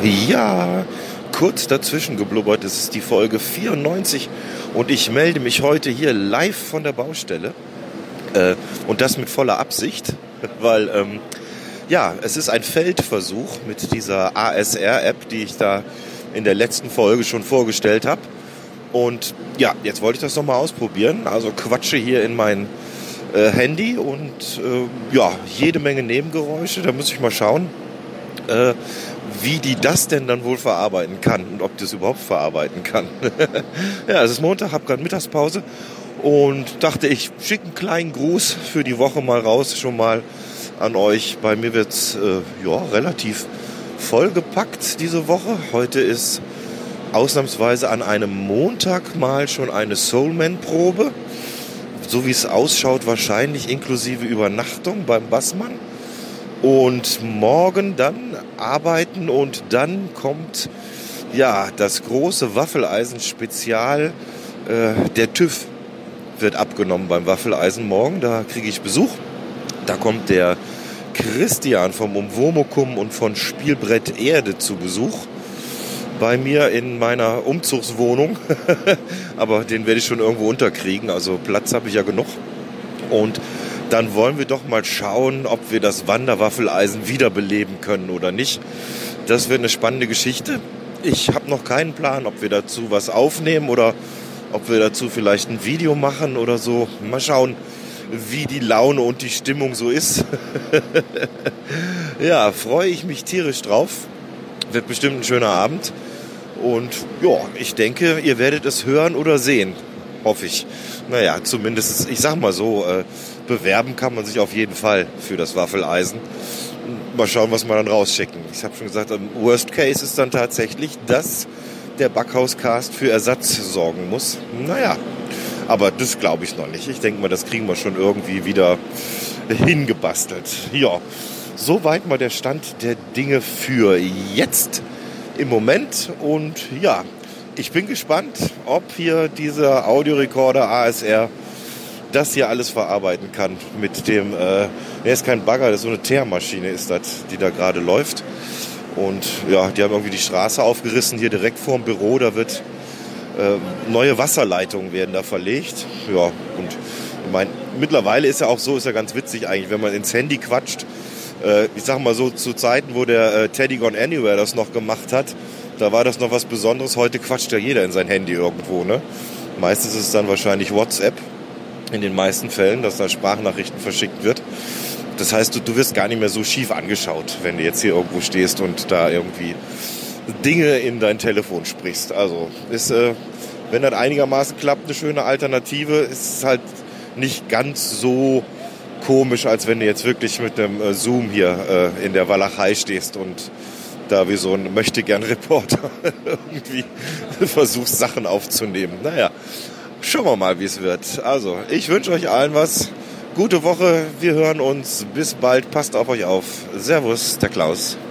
Ja, kurz dazwischen geblubbert, es ist die Folge 94 und ich melde mich heute hier live von der Baustelle. Und das mit voller Absicht, weil es ist ein Feldversuch mit dieser ASR-App, die ich da in der letzten Folge schon vorgestellt habe. Und ja, jetzt wollte ich das nochmal ausprobieren, also quatsche hier in mein Handy und jede Menge Nebengeräusche, da muss ich mal schauen, wie die das denn dann wohl verarbeiten kann und ob das überhaupt verarbeiten kann. Ja, es ist Montag, habe gerade Mittagspause und dachte, ich schicke einen kleinen Gruß für die Woche mal raus, schon mal an euch. Bei mir wird es relativ vollgepackt diese Woche. Heute ist ausnahmsweise an einem Montag mal schon eine Soulman-Probe. So wie es ausschaut, wahrscheinlich inklusive Übernachtung beim Bassmann. Und morgen dann arbeiten und dann kommt das große Waffeleisen-Spezial. Der TÜV wird abgenommen beim Waffeleisen morgen. Da kriege ich Besuch. Da kommt der Christian vom Umwomukum und von Spielbrett Erde zu Besuch bei mir in meiner Umzugswohnung. Aber den werde ich schon irgendwo unterkriegen. Also Platz habe ich ja genug. Und dann wollen wir doch mal schauen, ob wir das Wanderwaffeleisen wiederbeleben können oder nicht. Das wird eine spannende Geschichte. Ich habe noch keinen Plan, ob wir dazu was aufnehmen oder ob wir dazu vielleicht ein Video machen oder so. Mal schauen, wie die Laune und die Stimmung so ist. Ja, freue ich mich tierisch drauf. Wird bestimmt ein schöner Abend. Und ja, ich denke, ihr werdet es hören oder sehen. Hoffe ich. Naja, zumindest, ich sag mal so, bewerben kann man sich auf jeden Fall für das Waffeleisen. Mal schauen, was wir dann rausschicken. Ich habe schon gesagt, im Worst Case ist dann tatsächlich, dass der Backhauscast für Ersatz sorgen muss. Naja, aber das glaube ich noch nicht. Ich denke mal, das kriegen wir schon irgendwie wieder hingebastelt. Ja, soweit mal der Stand der Dinge für jetzt im Moment. Und ja, ich bin gespannt, ob hier dieser Audiorekorder ASR das hier alles verarbeiten kann mit dem, ist kein Bagger, das ist so eine Teermaschine ist das, die da gerade läuft. Und ja, die haben irgendwie die Straße aufgerissen hier direkt vorm Büro, da wird neue Wasserleitungen werden da verlegt. Ja, und ich meine, mittlerweile ist ja auch so, ist ja ganz witzig eigentlich, wenn man ins Handy quatscht. Ich sag mal so, zu Zeiten, wo der Teddy Gone Anywhere das noch gemacht hat, da war das noch was Besonderes. Heute quatscht ja jeder in sein Handy irgendwo, ne? Meistens ist es dann wahrscheinlich WhatsApp, in den meisten Fällen, dass da Sprachnachrichten verschickt wird. Das heißt, du wirst gar nicht mehr so schief angeschaut, wenn du jetzt hier irgendwo stehst und da irgendwie Dinge in dein Telefon sprichst. Also ist, wenn das einigermaßen klappt, eine schöne Alternative. Ist es halt nicht ganz so komisch, als wenn du jetzt wirklich mit einem Zoom hier in der Walachei stehst und da wie so ein Möchtegern-Reporter irgendwie versuchst, Sachen aufzunehmen. Naja, schauen wir mal, wie es wird. Also, ich wünsche euch allen was. Gute Woche, wir hören uns. Bis bald, passt auf euch auf. Servus, der Klaus.